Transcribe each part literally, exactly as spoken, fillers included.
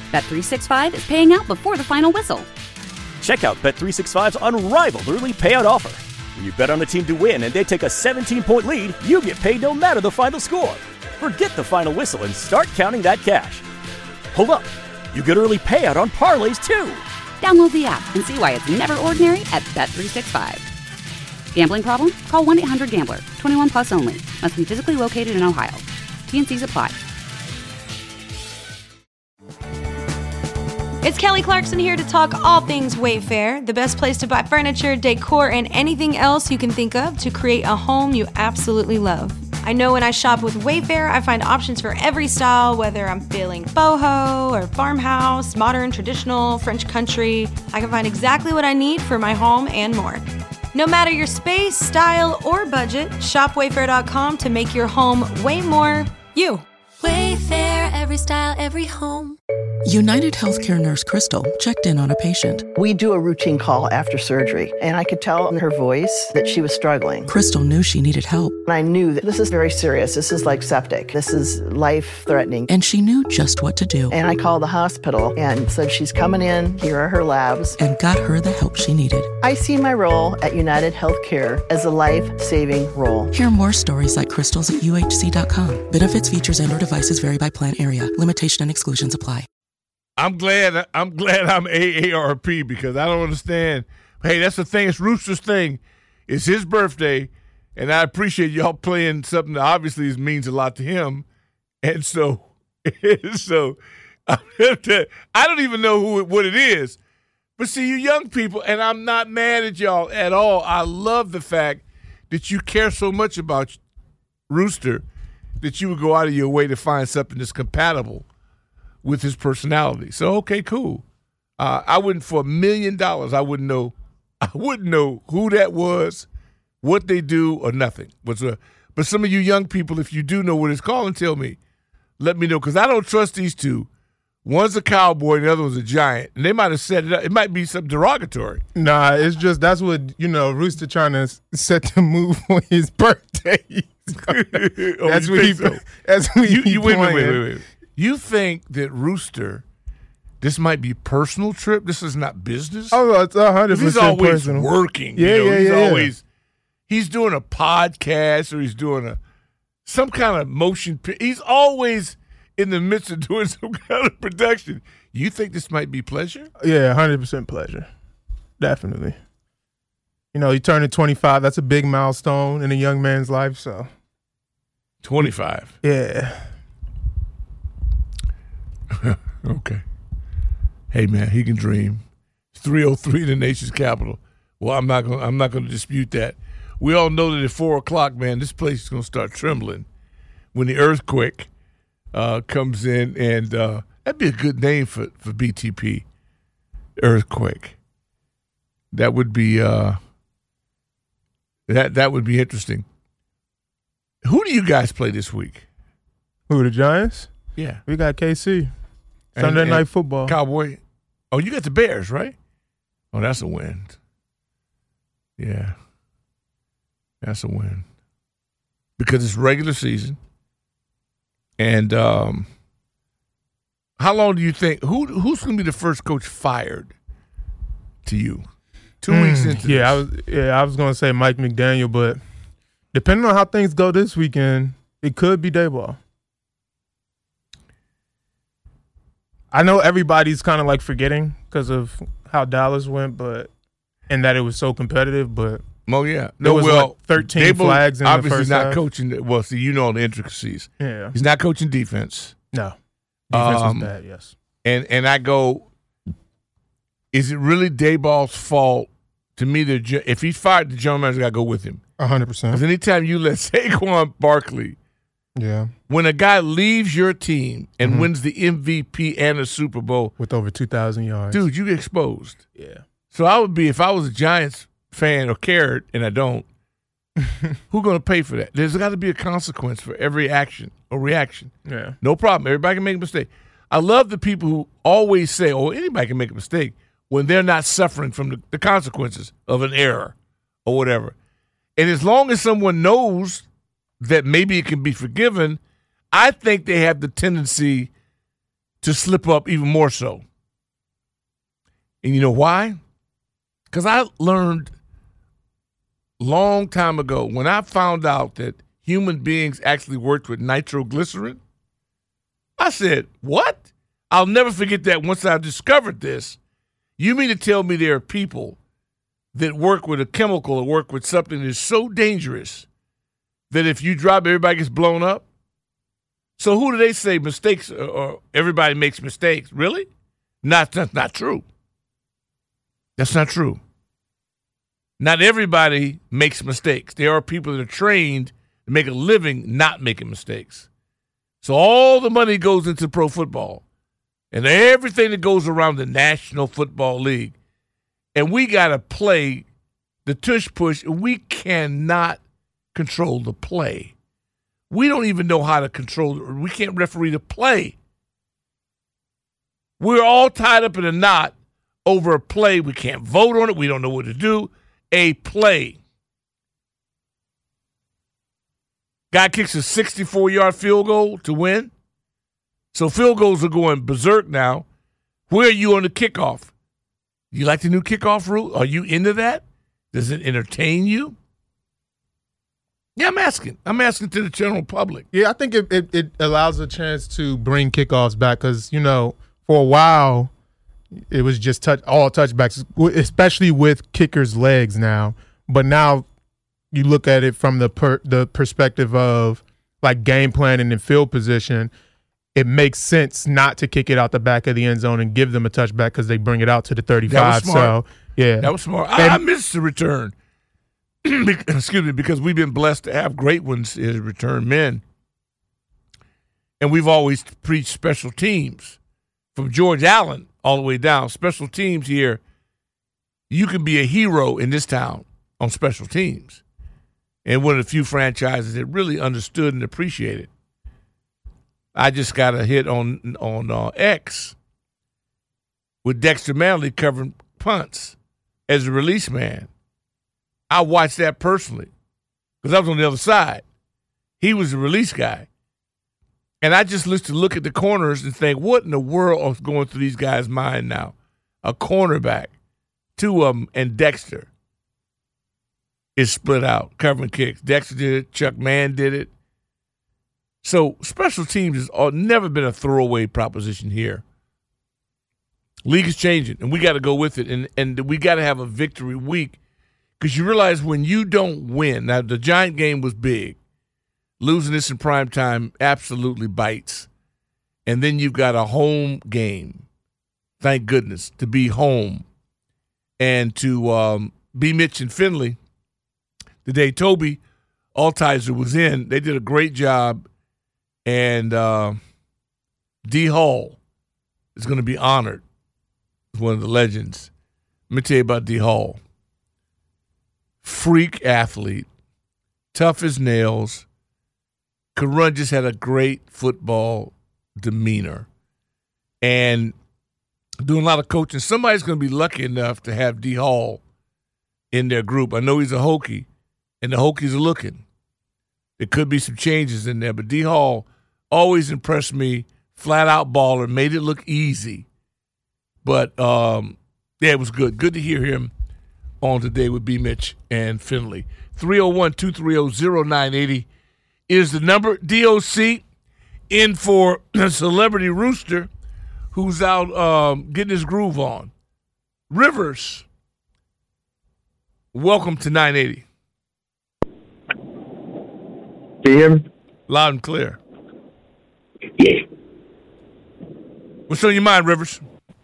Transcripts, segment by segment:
Bet three sixty-five is paying out before the final whistle. Check out Bet three sixty-five's unrivaled early payout offer. When you bet on a team to win and they take a seventeen-point lead, you get paid no matter the final score. Forget the final whistle and start counting that cash. Hold up. You get early payout on parlays, too. Download the app and see why it's never ordinary at Bet three sixty-five. Gambling problem? Call one eight hundred gambler. twenty-one plus only. Must be physically located in Ohio. T and C's apply. It's Kelly Clarkson here to talk all things Wayfair, the best place to buy furniture, decor, and anything else you can think of to create a home you absolutely love. I know when I shop with Wayfair, I find options for every style, whether I'm feeling boho or farmhouse, modern, traditional, French country. I can find exactly what I need for my home and more. No matter your space, style, or budget, shop wayfair dot com to make your home way more you. Wayfair, every style, every home. United Healthcare nurse Crystal checked in on a patient. We do a routine call after surgery, and I could tell in her voice that she was struggling. Crystal knew she needed help. And I knew that this is very serious. This is like septic. This is life-threatening. And she knew just what to do. And I called the hospital and said, she's coming in. Here are her labs. And got her the help she needed. I see my role at United Healthcare as a life-saving role. Hear more stories like Crystal's at U H C dot com. Benefits, features, and or devices vary by plan area. Limitation and exclusions apply. I'm glad I'm glad I'm A A R P because I don't understand. Hey, that's the thing. It's Rooster's thing. It's his birthday, and I appreciate y'all playing something that obviously means a lot to him. And so, so I don't even know who what it is. But see, you young people, and I'm not mad at y'all at all. I love the fact that you care so much about Rooster that you would go out of your way to find something that's compatible with his personality. So, okay, cool. Uh, I wouldn't, for a million dollars, I wouldn't know I wouldn't know who that was, what they do, or nothing. But, uh, but some of you young people, if you do know what it's called, and tell me. Let me know, because I don't trust these two. One's a cowboy and the other one's a giant. And they might have set it up. It might be something derogatory. Nah, it's just that's what, you know, Rooster trying to set the move on his birthday. oh, that's what he so? That's what you, he you, wait, wait, wait, playing. wait, wait. You think that Rooster, this might be a personal trip? This is not business? Oh, it's one hundred percent He's always personal. working. Yeah, you know? yeah, He's yeah. always, he's doing a podcast or he's doing a some kind of motion. He's always in the midst of doing some kind of production. You think this might be pleasure? Yeah, one hundred percent pleasure. Definitely. You know, he turned twenty-five. That's a big milestone in a young man's life, so. twenty-five. Yeah. Okay. Hey man, he can dream. three oh three, the nation's capital. Well, I'm not gonna I'm not gonna dispute that. We all know that at four o'clock, man, this place is gonna start trembling when the earthquake uh, comes in, and uh, that'd be a good name for, for B T P. Earthquake. That would be uh, that that would be interesting. Who do you guys play this week? Who, the Giants? Yeah. We got K C. And- Sunday and Night Football. Cowboy. Oh, you got the Bears, right? Oh, that's a win. Yeah. That's a win. Because it's regular season. And um, how long do you think, who who's going to be the first coach fired to you? Two Mm, weeks into yeah, I this. was yeah, I was gonna say Mike McDaniel, but depending on how things go this weekend, it could be Daboll. I know everybody's kind of like forgetting because of how Dallas went, but and that it was so competitive. But Oh yeah, there no. was well, like thirteen Dable flags in the obviously first not half. coaching. the- Well, see, you know all the intricacies. Yeah, He's not coaching defense. no, defense Um, was bad. Yes, And and I go, is it really Dayball's fault? To me, the ge- if he's fired, the general manager got to go with him. a hundred Because percent. anytime you let Saquon Barkley, Yeah, when a guy leaves your team and Mhm. wins the M V P and a Super Bowl, with over two thousand yards, dude, you get exposed. Yeah, So I would be, if I was a Giants fan or cared, and I don't, who's going to pay for that? There's got to be a consequence for every action or reaction. yeah, No problem. Everybody can make a mistake. I love the people who always say, oh, anybody can make a mistake when they're not suffering from the, the consequences of an error or whatever. And as long as someone knows that maybe it can be forgiven, I think they have the tendency to slip up even more so. And you know why? Because I learned long time ago when I found out that human beings actually worked with nitroglycerin. I said, what? I'll never forget that once I discovered this. You mean to tell me there are people that work with a chemical or work with something that is so dangerous that if you drop it, everybody gets blown up? So who do they say mistakes or, or everybody makes mistakes? Really? Not, that's not true. That's not true. Not everybody makes mistakes. There are people that are trained to make a living not making mistakes. So all the money goes into pro football and everything that goes around the National Football League. And we got to play the tush push. We cannot control the play. We don't even know how to control it. We can't referee the play. We're all tied up in a knot over a play. We can't vote on it. We don't know what to do. A play. Guy kicks a sixty-four-yard field goal to win. So field goals are going berserk now. Where are you on the kickoff? You like the new kickoff rule? Are you into that? Does it entertain you? Yeah, I'm asking. I'm asking to the general public. Yeah, I think it, it, it allows a chance to bring kickoffs back because, you know, for a while it was just touch all touchbacks, especially with kickers' legs now. But now you look at it from the per, the perspective of like game planning and field position. It makes sense not to kick it out the back of the end zone and give them a touchback because they bring it out to the thirty-five. So yeah, that was smart. I, I missed the return. Excuse me, because we've been blessed to have great ones as return men, and we've always preached special teams from George Allen all the way down. Special teams here, you can be a hero in this town on special teams, and one of the few franchises that really understood and appreciated. I just got a hit on on uh, X with Dexter Manley covering punts as a release man. I watched that personally because I was on the other side. He was the release guy. And I just used to look at the corners and think, what in the world is going through these guys' mind now? A cornerback, two of them, and Dexter is split out, covering kicks. Dexter did it. Chuck Mann did it. So special teams has never been a throwaway proposition here. League is changing, and we got to go with it, and, and we got to have a victory week because you realize when you don't win, now the Giant game was big. Losing this in prime time absolutely bites. And then you've got a home game, thank goodness, to be home and to um, be Mitch and Finley. The day Toby Altizer was in, they did a great job. And uh, D. Hall is going to be honored as one of the legends. Let me tell you about D. Hall. Freak athlete, tough as nails, could run, just had a great football demeanor. And doing a lot of coaching. Somebody's going to be lucky enough to have D. Hall in their group. I know he's a Hokie, and the Hokies are looking. There could be some changes in there, but D. Hall always impressed me. Flat-out baller, made it look easy. But, um, yeah, it was good. Good to hear him on today with B. Mitch and Finley. three oh one, two three oh, oh nine eight oh is the number. D O C in for Celebrity Rooster, who's out um, getting his groove on. Rivers, welcome to nine eighty. Can you hear me? Loud and clear. Yeah. What's on your mind, Rivers?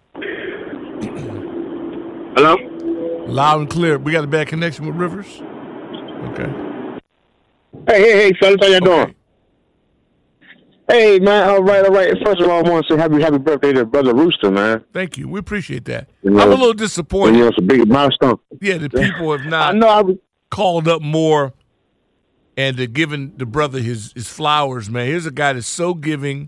Hello? Loud and clear. We got a bad connection with Rivers? Okay. Hey, hey, hey, fellas, how y'all okay. doing? Hey, man, all right, all right. First of all, I want to say happy happy birthday to Brother Rooster, man. Thank you. We appreciate that. You know, I'm a little disappointed. You know, it's a big milestone. Yeah, the people have not I know I was... called up more and they're giving the brother his, his flowers, man. Here's a guy that's so giving.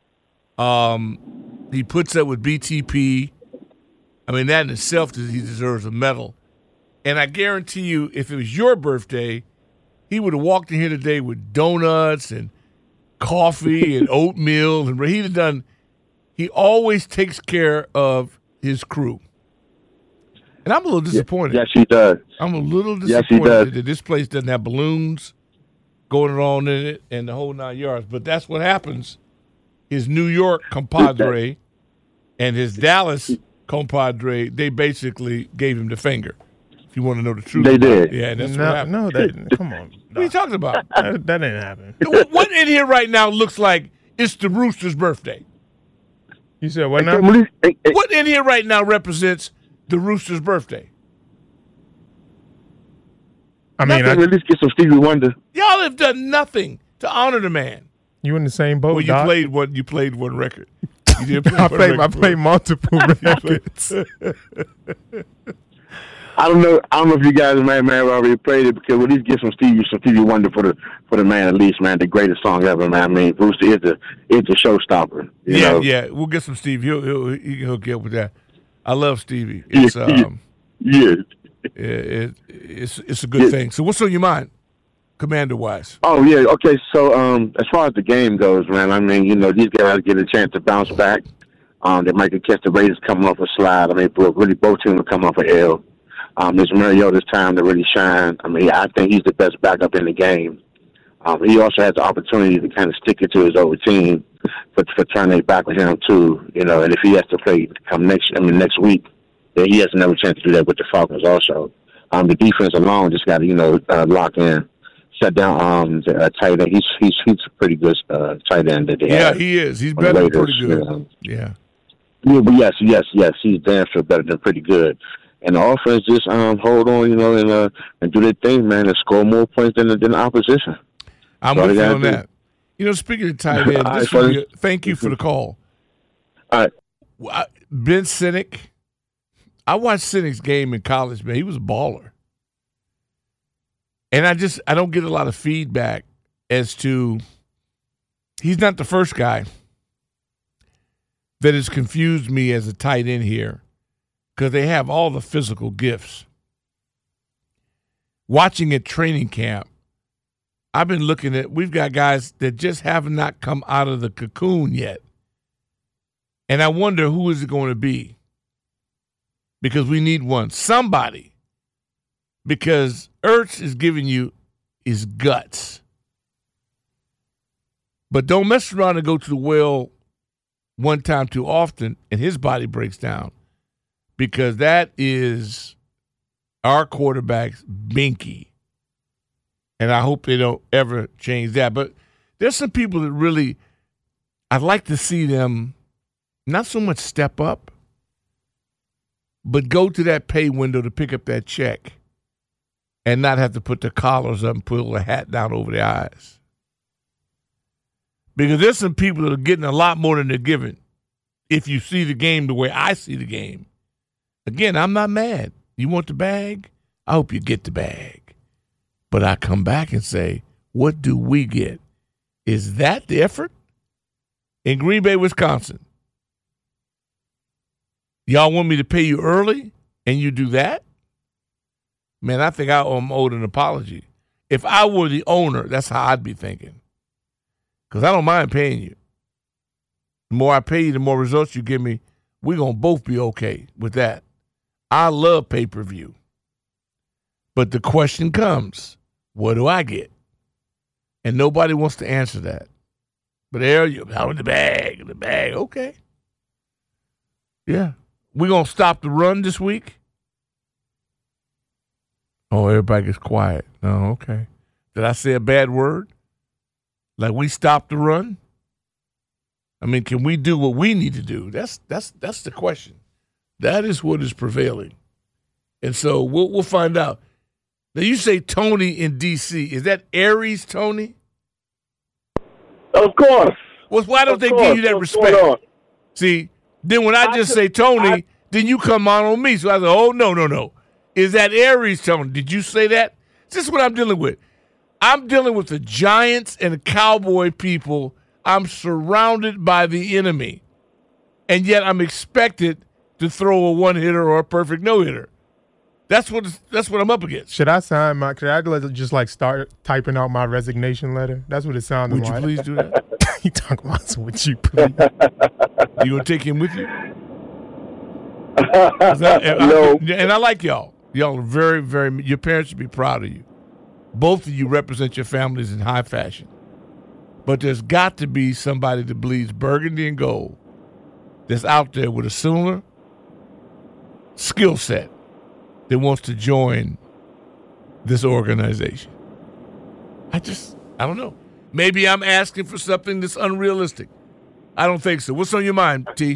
Um, he puts up with B T P. I mean, that in itself, he deserves a medal. And I guarantee you, if it was your birthday, he would have walked in here today with donuts and coffee and oatmeal. And he'd have done he always takes care of his crew. And I'm a little disappointed. Yes, he does. I'm a little Yes, he disappointed does. that this place doesn't have balloons going on in it and the whole nine yards. But that's what happens. His New York compadre and his Dallas compadre, they basically gave him the finger. If you want to know the truth. They about did. it. Yeah, that's no, what happened. no, that, come on. What are you talking about? That, that didn't happen. what, what in here right now looks like it's the Rooster's birthday? You said what now? What in here right now represents the Rooster's birthday? I mean, I, at least get some Stevie Wonder. Y'all have done nothing to honor the man. You in the same boat? Well, you Doc? played one. You played one record. You did play I one played. I record. played multiple records. I don't know. I don't know if you guys man, man already played it because at least get some Stevie, some Stevie Wonder for the for the man at least, man. The greatest song ever, man. I mean, Rooster is the is the showstopper. You Yeah, know? yeah. We'll get some Steve. He'll, he'll he can hook you up with that. I love Stevie. It's um, yeah. It, it, it's it's a good Yeah. thing. So what's on your mind, commander wise? Oh yeah, okay. So um, as far as the game goes, man, I mean, you know, these guys get a chance to bounce back. Um, they might catch the Raiders coming off a slide. I mean, really both teams are coming off a L. Um, it's Mariota's time to really shine. I mean, I think he's the best backup in the game. Um, he also has the opportunity to kind of stick it to his old team for for trying to back with him too. You know, and if he has to play come next, I mean next week, then he has another chance to do that with the Falcons also. Um, the defense alone just got to you know uh, lock in, shut down um the uh, tight end. He's he's he's a pretty good uh, tight end that they Yeah, have. he is. He's on the better than Raiders, pretty good. you know. Yeah. Yeah, but yes, yes, yes, he's damn sure better than pretty good. And the offense just um hold on, you know, and uh and do their thing, man, and score more points than the, than the opposition. I'm That's all with they you gotta on do. that. You know, speaking of tight end, All this right, would be buddy. a- thank you for the call. All right. I- Ben Sinek, I watched Sinek's game in college, man. He was a baller. And I just, I don't get a lot of feedback as to, he's not the first guy that has confused me as a tight end here because they have all the physical gifts. Watching at training camp, I've been looking at, we've got guys that just have not come out of the cocoon yet. And I wonder who is it going to be? Because we need one. Somebody. Because Ertz is giving you his guts. But don't mess around and go to the well one time too often and his body breaks down. Because that is our quarterback's binky. And I hope they don't ever change that. But there's some people that really, I'd like to see them not so much step up, but go to that pay window to pick up that check and not have to put their collars up and pull the hat down over their eyes. Because there's some people that are getting a lot more than they're giving if you see the game the way I see the game. Again, I'm not mad. You want the bag? I hope you get the bag. But I come back and say, what do we get? Is that the effort? In Green Bay, Wisconsin, y'all want me to pay you early and you do that? Man, I think I'm owed an apology. If I were the owner, that's how I'd be thinking. Because I don't mind paying you. The more I pay you, the more results you give me. We're going to both be okay with that. I love pay-per-view. But the question comes, what do I get? And nobody wants to answer that. But there you go, in the bag, in the bag, okay. Yeah. We're going to stop the run this week? Oh, everybody gets quiet. Oh, okay. Did I say a bad word? Like we stopped the run? I mean, can we do what we need to do? That's that's that's the question. That is what is prevailing. And so we'll we'll find out. Now you say Tony in D C. Is that Aries Tony? Of course. Well, why don't Of they course. give you that What's going respect? on? See, then when I I just could- say Tony, I- then you come on on me. So I say, oh, no, no, no. Is that Aries Tony? Did you say that? This is what I'm dealing with. I'm dealing with the Giants and the Cowboy people. I'm surrounded by the enemy. And yet I'm expected to throw a one-hitter or a perfect no-hitter. That's what that's what I'm up against. Should I sign my? Could I just like start typing out my resignation letter? That's what it sounded Would you like. please do that? He talking about some with you, please. You gonna take him with you? That, no. I, and I like y'all. Y'all are very, very. Your parents should be proud of you. Both of you represent your families in high fashion. But there's got to be somebody that bleeds burgundy and gold that's out there with a similar skill set that wants to join this organization. I just, I don't know. Maybe I'm asking for something that's unrealistic. I don't think so. What's on your mind, T?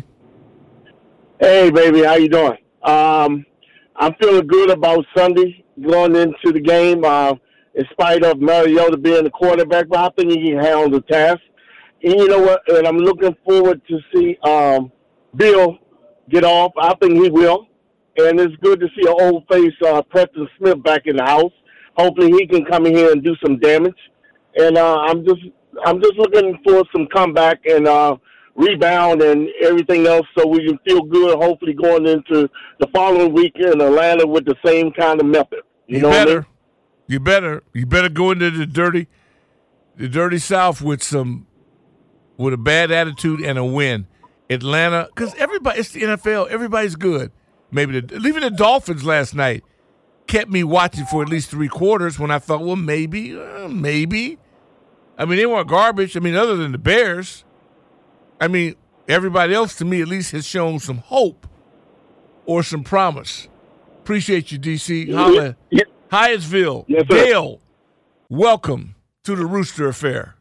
Hey, baby, how you doing? Um, I'm feeling good about Sunday going into the game. Uh, in spite of Mariota being the quarterback, but I think he can handle the task. And you know what? And I'm looking forward to see um, Bill get off. I think he will. And it's good to see an old face, uh, Preston Smith, back in the house. Hopefully, he can come in here and do some damage. And uh, I'm just, I'm just looking for some comeback and uh, rebound and everything else, so we can feel good. Hopefully, going into the following week in Atlanta with the same kind of method. You, you know better, what I mean? you better, you better go into the dirty, the dirty South with some, with a bad attitude and a win. Atlanta, because everybody, it's the N F L. Everybody's good. Maybe the, even the Dolphins last night kept me watching for at least three quarters when I thought, well, maybe, uh, maybe. I mean, they weren't garbage. I mean, other than the Bears. I mean, everybody else, to me, at least has shown some hope or some promise. Appreciate you, D C. Holla. Yeah. Hyattsville. Yes, Dale, welcome to the Rooster Affair.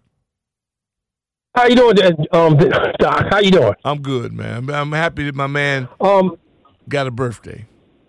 How you doing, um, Doc? How you doing? I'm good, man. I'm happy that my man um got a birthday.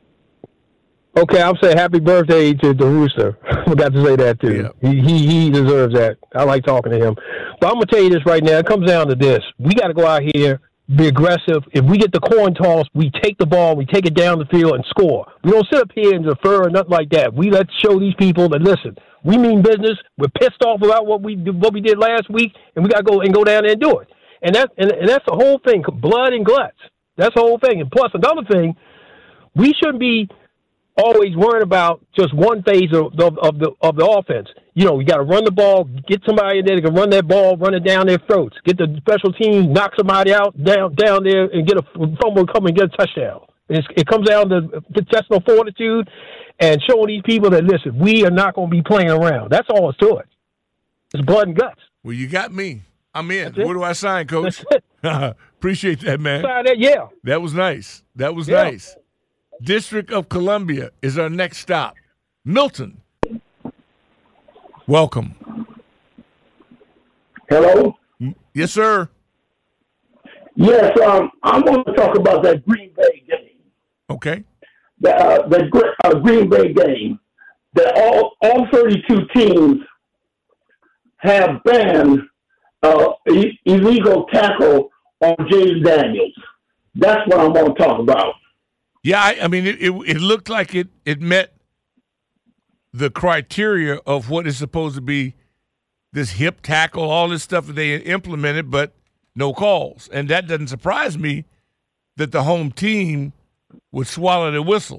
Okay, I'll say happy birthday to the Rooster. I forgot to say that, too. Yeah. He, he he deserves that. I like talking to him. But I'm going to tell you this right now. It comes down to this. We got to go out here, be aggressive. If we get the coin toss, we take the ball, we take it down the field and score. We don't sit up here and defer or nothing like that. We let's show these people that, listen, we mean business. We're pissed off about what we what we did last week, and we got to go and go down there and do it. And, that, and, and that's the whole thing, blood and guts. That's the whole thing. And plus, another thing, we shouldn't be always worrying about just one phase of, of, of the of the offense. You know, you got to run the ball, get somebody in there that can run that ball, run it down their throats, get the special teams, knock somebody out down down there, and get a fumble, come and get a touchdown. It's, it comes down to intestinal fortitude and showing these people that, listen, we are not going to be playing around. That's all it's to it. It's blood and guts. Well, you got me. I'm in. Where do I sign, Coach? That's it. Appreciate that, man. Sign that, yeah. That was nice. That was Yeah. nice. District of Columbia is our next stop. Milton, welcome. Hello? Yes, sir. Yes, um, I want to talk about that Green Bay game. Okay. The, uh, the uh, Green Bay game. That all, all thirty-two teams have banned uh, e- illegal tackle on Jaden Daniels. That's what I want to talk about. Yeah, I, I mean, it, it it looked like it, it met the criteria of what is supposed to be this hip tackle, all this stuff that they implemented, but no calls. And that doesn't surprise me that the home team would swallow the whistle.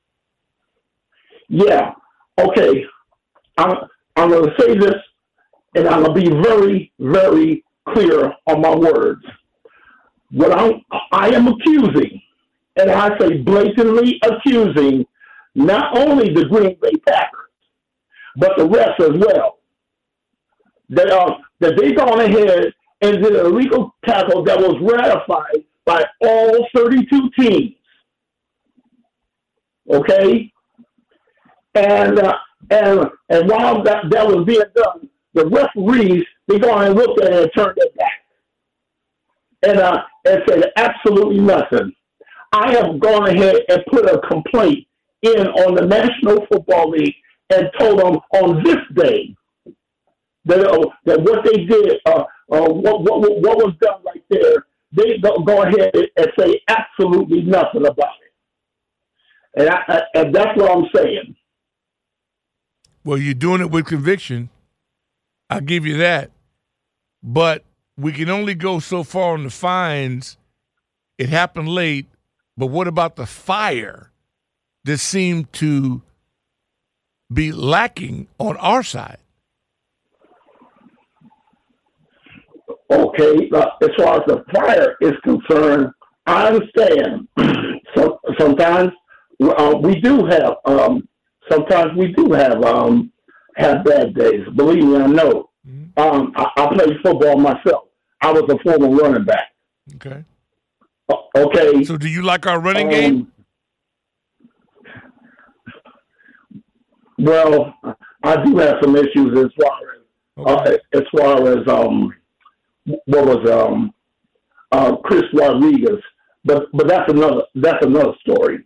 Yeah. Okay. I'm, I'm going to say this, and I'm going to be very, very clear on my words. What I'm, I am accusing, and I say blatantly accusing, not only the Green Bay Packers, but the rest as well, that, uh, that they gone ahead and did an illegal tackle that was ratified by all thirty-two teams. Okay? And uh, and and while that, that was being done, the referees, they gone and looked at it and turned it back. And, uh, and said absolutely nothing. I have gone ahead and put a complaint in on the National Football League and told them on this day that, uh, that what they did, uh, uh, what, what, what was done right there, they go, go ahead and say absolutely nothing about it. And, I, I, and that's what I'm saying. Well, you're doing it with conviction. I'll give you that. But we can only go so far on the fines. It happened late. But what about the fire that seemed to be lacking on our side? Okay, uh, as far as the fire is concerned, I understand. so sometimes uh, we do have. Um, sometimes we do have um, have bad days. Believe me, I know. Mm-hmm. Um, I, I played football myself. I was a former running back. Okay. Uh, okay. So, do you like our running um, game? Well, I do have some issues as far as okay. uh, as far as um, what was um, uh, Chris Rodriguez, but but that's another that's another story.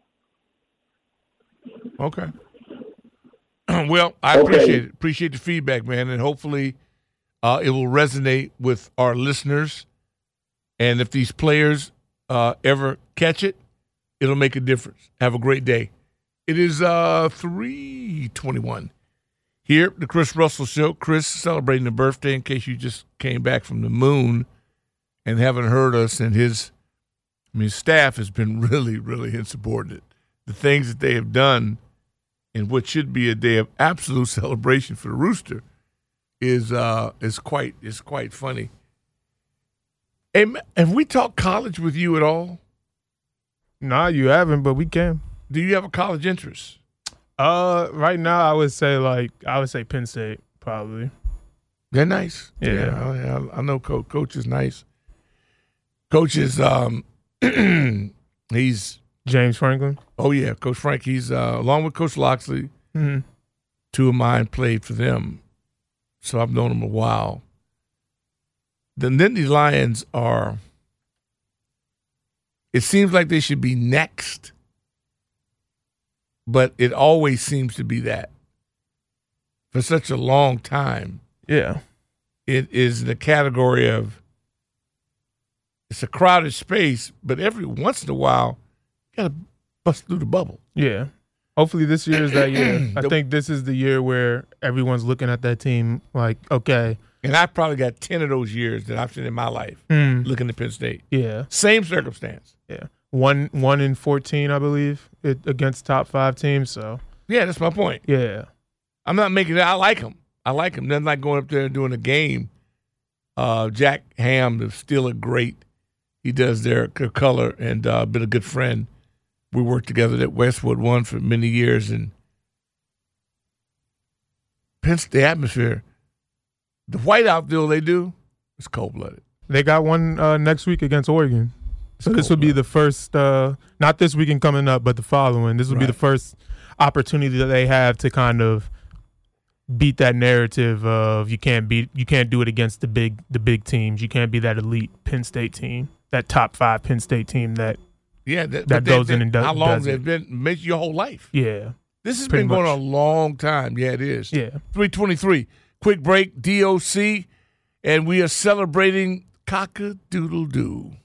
Okay. Well, I okay. appreciate it. Appreciate the feedback, man, and hopefully uh, it will resonate with our listeners. And if these players uh, ever catch it, it'll make a difference. Have a great day. It is uh, three twenty-one here, the Chris Russell Show. Chris celebrating a birthday in case you just came back from the moon and haven't heard us. And his, I mean, staff has been really, really insubordinate. The things that they have done in what should be a day of absolute celebration for the Rooster is uh, is quite is quite funny. Hey, have we talked college with you at all? Nah, you haven't, but we can. Do you have a college interest? Uh, right now, I would say like I would say Penn State probably. They're nice. Yeah, yeah I, I know. Coach, Coach is nice. Coach is um, he's James Franklin. Oh yeah, Coach Frank. He's uh, along with Coach Loxley. Mm-hmm. Two of mine played for them, so I've known them a while. The Nittany Lions are. It seems like they should be next. But it always seems to be that for such a long time. Yeah. It is the category of it's a crowded space, but every once in a while, you got to bust through the bubble. Yeah. Hopefully this year is that year. I think this is the year where everyone's looking at that team like, okay. And I've probably got ten of those years that I've seen in my life mm. looking at Penn State. Yeah. Same circumstance. Yeah. One one in fourteen, I believe, it, against top five teams. So yeah, that's my point. Yeah, I'm not making it. I like them. I like them. Nothing like going up there and doing a game. Uh, Jack Ham is still a great. He does their color and uh, been a good friend. We worked together at Westwood One for many years, and Penn State atmosphere. The white outfield they do is cold blooded. They got one uh, next week against Oregon. So this would be the first, uh, not this weekend coming up, but the following. This would right. be the first opportunity that they have to kind of beat that narrative of you can't beat, you can't do it against the big, the big teams. You can't be that elite Penn State team, that top five Penn State team that yeah that, that goes in and does. How long does has it been? Makes your whole life. Yeah, this has been going much. on a long time. Yeah, it is. Yeah, three twenty-three. Quick break. D O C, and we are celebrating Cock-a-Doodle-Doo.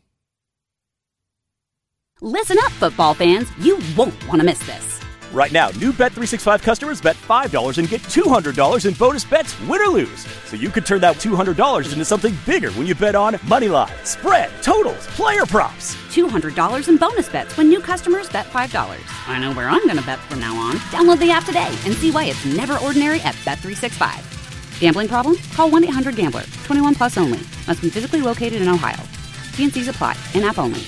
Listen up, football fans. You won't want to miss this. Right now, new Bet three sixty-five customers bet five dollars and get two hundred dollars in bonus bets, win or lose. So you could turn that two hundred dollars into something bigger when you bet on moneyline, spread, totals, player props. two hundred dollars in bonus bets when new customers bet five dollars. I know where I'm going to bet from now on. Download the app today and see why it's never ordinary at Bet three sixty-five. Gambling problem? Call one eight hundred gambler. twenty-one plus only. Must be physically located in Ohio. T and C's apply. In-app only.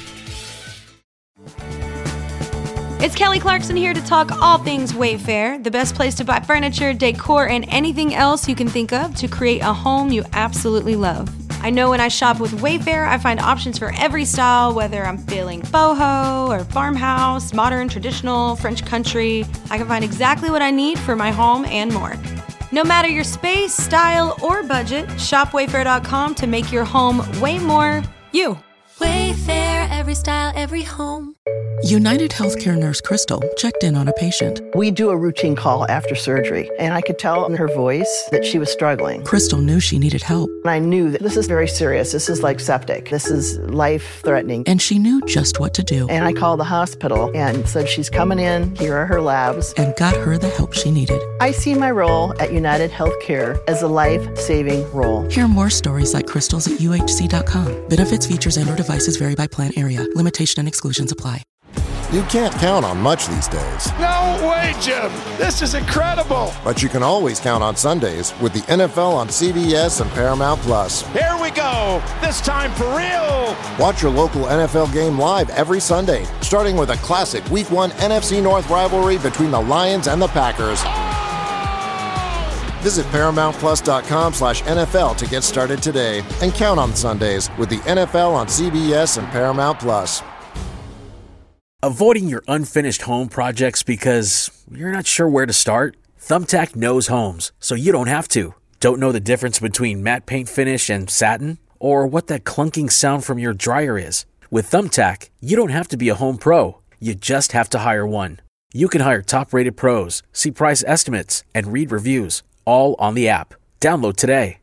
It's Kelly Clarkson here to talk all things Wayfair, the best place to buy furniture, decor, and anything else you can think of to create a home you absolutely love. I know when I shop with Wayfair, I find options for every style, whether I'm feeling boho or farmhouse, modern, traditional, French country. I can find exactly what I need for my home and more. No matter your space, style, or budget, shop wayfair dot com to make your home way more you. Wayfair, every style, every home. United Healthcare nurse Crystal checked in on a patient. We do a routine call after surgery, and I could tell in her voice that she was struggling. Crystal knew she needed help. And I knew that this is very serious. This is like septic. This is life-threatening. And she knew just what to do. And I called the hospital and said, she's coming in, here are her labs. And got her the help she needed. I see my role at United Healthcare as a life-saving role. Hear more stories like Crystal's at U H C dot com. Benefits, features, and or devices vary by plan area. Limitation and exclusions apply. You can't count on much these days. No way, Jim. This is incredible. But you can always count on Sundays with the N F L on C B S and Paramount Plus. Here we go. This time for real. Watch your local N F L game live every Sunday, starting with a classic Week one N F C North rivalry between the Lions and the Packers. Oh! Visit ParamountPlus.com slash NFL to get started today and count on Sundays with the N F L on C B S and Paramount Plus. Avoiding your unfinished home projects because you're not sure where to start? Thumbtack knows homes, so you don't have to. Don't know the difference between matte paint finish and satin? Or what that clunking sound from your dryer is? With Thumbtack, you don't have to be a home pro. You just have to hire one. You can hire top-rated pros, see price estimates, and read reviews, all on the app. Download today.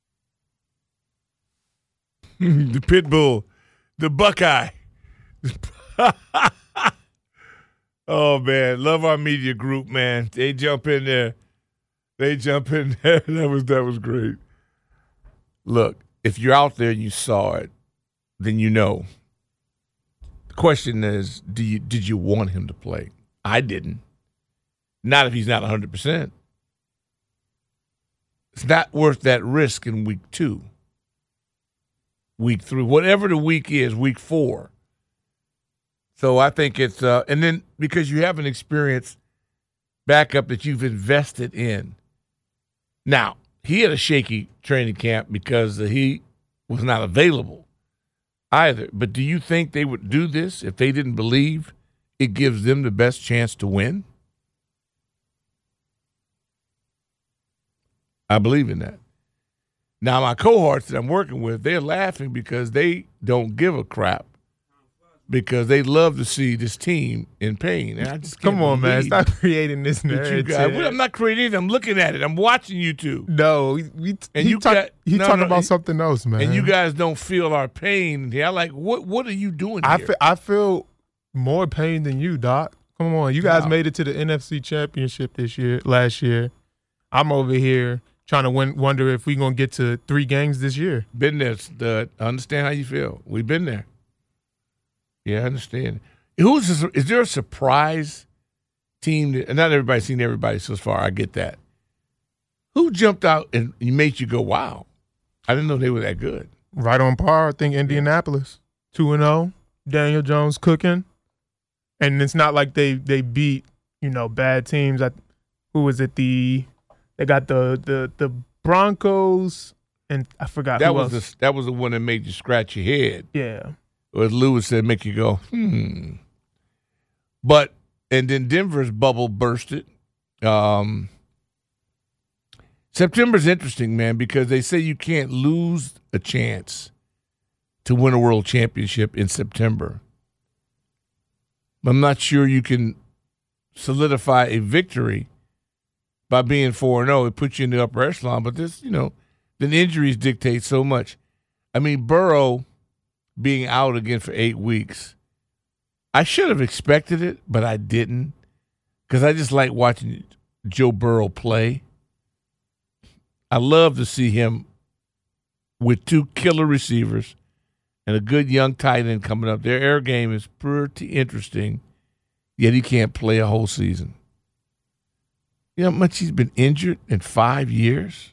The pit bull, the Buckeye. Oh, man, love our media group, man. They jump in there. They jump in there. That was that was great. Look, if you're out there and you saw it, then you know. The question is, do you did you want him to play? I didn't. Not if he's not one hundred percent. It's not worth that risk in week two, week three, whatever the week is, week four. So I think it's uh, – and then because you have an experienced backup that you've invested in. Now, he had a shaky training camp because he was not available either. But do you think they would do this if they didn't believe it gives them the best chance to win? I believe in that. Now, my cohorts that I'm working with, they're laughing because they don't give a crap. Because they love to see this team in pain. And I just can't Come on, man. Stop creating this that narrative. you guys, well, I'm not creating anything. I'm looking at it. I'm watching you two. No, we, we and he you talk, got, he no, talking no, about he, something else, man. And you guys don't feel our pain. Yeah, like what? What are you doing I here? feel, I feel more pain than you, Doc. Come on, you guys Wow. made it to the N F C Championship this year, last year. I'm over here trying to win, wonder if we're gonna get to three games this year. Been there, stud. I understand how you feel. We've been there. Yeah, I understand. Who's this, is there a surprise team? That, not everybody's seen everybody so far. I get that. Who jumped out and made you go, wow? I didn't know they were that good. Right on par. I think Indianapolis two and zero. Daniel Jones cooking, and it's not like they they beat you know bad teams. I, who was it? The they got the the the Broncos and I forgot That who was else. the that was the one that made you scratch your head. Yeah. Or as Lewis said, make you go, hmm. But, and then Denver's bubble bursted. Um, September's interesting, man, because they say you can't lose a chance to win a world championship in September. But I'm not sure you can solidify a victory by being four and oh. It puts you in the upper echelon, but this, you know, then injuries dictate so much. I mean, Burrow being out again for eight weeks, I should have expected it, but I didn't because I just like watching Joe Burrow play. I love to see him with two killer receivers and a good young tight end coming up. Their air game is pretty interesting, yet he can't play a whole season. You know how much he's been injured in five years?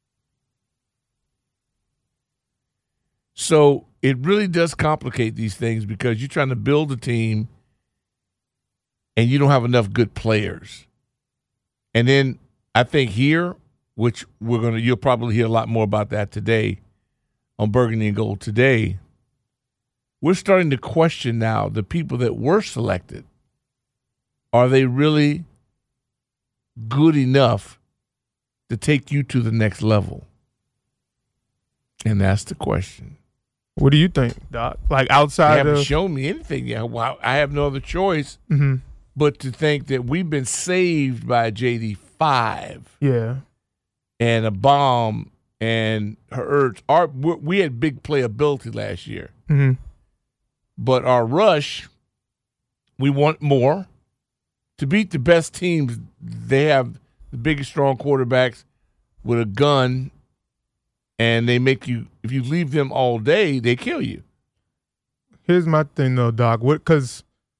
So it really does complicate these things because you're trying to build a team and you don't have enough good players. And then I think here, which we're gonna, you'll probably hear a lot more about that today on Burgundy and Gold today. We're starting to question now the people that were selected. Are they really good enough to take you to the next level? And that's the question. What do you think, Doc? Like They outside haven't of shown me anything yet. Wow, I have no other choice mm-hmm. but to think that we've been saved by J D five yeah, and a bomb and Hurts. Our we had big playability last year, mm-hmm. but our rush, we want more. To beat the best teams, they have the biggest, strong quarterbacks with a gun. And they make you, if you leave them all day, they kill you. Here's my thing, though, Doc. What? Because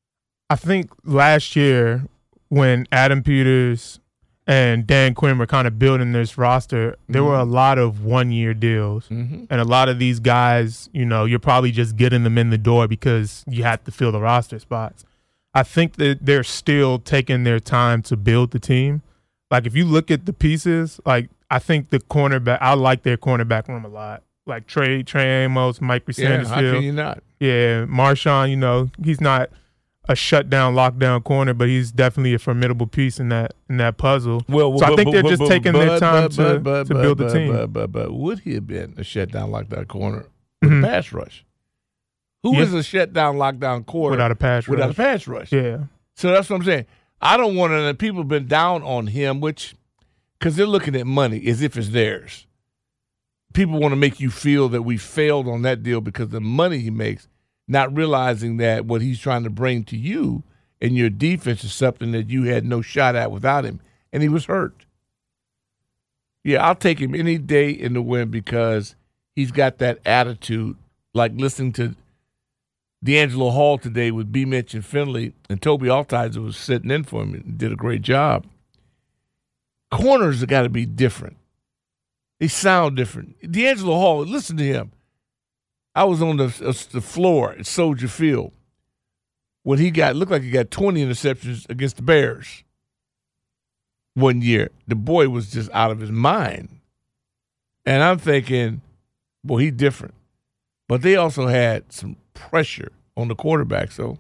I think last year when Adam Peters and Dan Quinn were kind of building this roster, there mm-hmm. were a lot of one-year deals. Mm-hmm. And a lot of these guys, you know, you're probably just getting them in the door because you have to fill the roster spots. I think that they're still taking their time to build the team. Like, if you look at the pieces, like, I think the cornerback – I like their cornerback room a lot. Like, Trey, Trey Amos, Mike Sandusfield. Yeah, how can you not? Yeah, Marshawn, you know, he's not – a shutdown, lockdown corner, but he's definitely a formidable piece in that in that puzzle. Well, so but, I think they're but, just but, taking but, their time but, to, but, to but, build but, the team. But, but, but would he have been a shutdown, lockdown corner with mm-hmm. a pass rush? Who yeah. is a shutdown, lockdown corner without a pass rush? Without a pass rush. Yeah. So that's what I'm saying. I don't want to. People have been down on him, which because they're looking at money as if it's theirs. People want to make you feel that we failed on that deal because of the money he makes, not realizing that what he's trying to bring to you and your defense is something that you had no shot at without him, and he was hurt. Yeah, I'll take him any day in the win because he's got that attitude, like listening to D'Angelo Hall today with B. Mitch and Finley, and Toby Altizer was sitting in for him and did a great job. Corners have got to be different. They sound different. D'Angelo Hall, listen to him. I was on the, uh, the floor at Soldier Field when he got, looked like he got twenty interceptions against the Bears one year. The boy was just out of his mind. And I'm thinking, boy, he's different. But they also had some pressure on the quarterback. So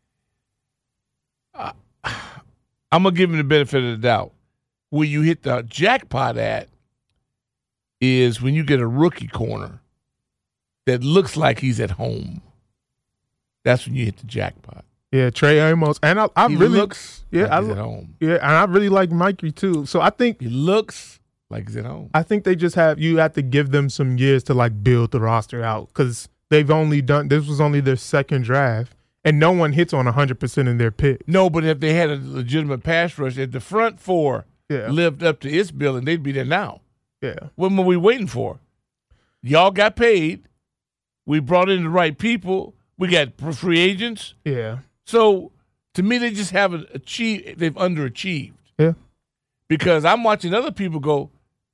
I, I'm going to give him the benefit of the doubt. Where you hit the jackpot at is when you get a rookie corner that looks like he's at home. That's when you hit the jackpot. Yeah, Trey Amos, and I, I he really looks yeah, like I, he's at home. Yeah, and I really like Mikey too. So I think he looks like he's at home. I think they just have you have to give them some years to like build the roster out because they've only done this was only their second draft, and no one hits on one hundred percent in their pick. No, but if they had a legitimate pass rush, if the front four yeah. lived up to its billing, they'd be there now. Yeah, what were we waiting for? Y'all got paid. We brought in the right people. We got free agents. Yeah. So, to me, they just haven't achieved. They've underachieved. Yeah. Because I'm watching other people go,